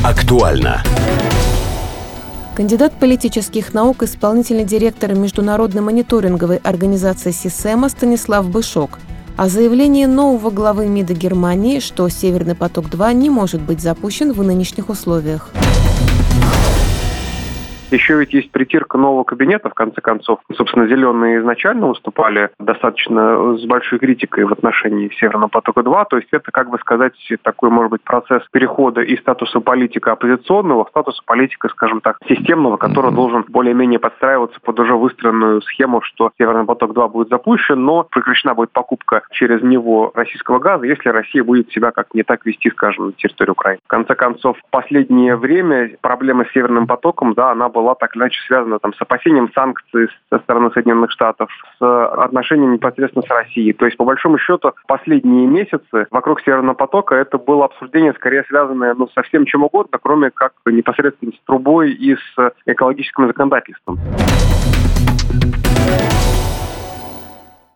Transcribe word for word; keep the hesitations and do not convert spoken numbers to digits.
Актуально. Кандидат политических наук, исполнительный директор международной мониторинговой организации СИСЭМа Станислав Бышок о заявлении нового главы МИДа Германии, что «Северный поток-два» не может быть запущен в нынешних условиях. Еще ведь есть притирка нового кабинета, в конце концов. Собственно, зеленые изначально выступали достаточно с большой критикой в отношении Северного потока-два. То есть это, как бы сказать, такой, может быть, процесс перехода из статуса политика оппозиционного в статус политика, скажем так, системного, который должен более-менее подстраиваться под уже выстроенную схему, что Северный поток-два будет запущен, но прекращена будет покупка через него российского газа, если Россия будет себя как не так вести, скажем, на территории Украины. В конце концов, в последнее время проблема с Северным потоком, да, она была так или иначе связана там, с опасением санкций со стороны Соединенных Штатов, с отношением непосредственно с Россией. То есть, по большому счету, последние месяцы вокруг Северного потока это было обсуждение, скорее связанное ну, со всем чем угодно, кроме как непосредственно с трубой и с экологическим законодательством.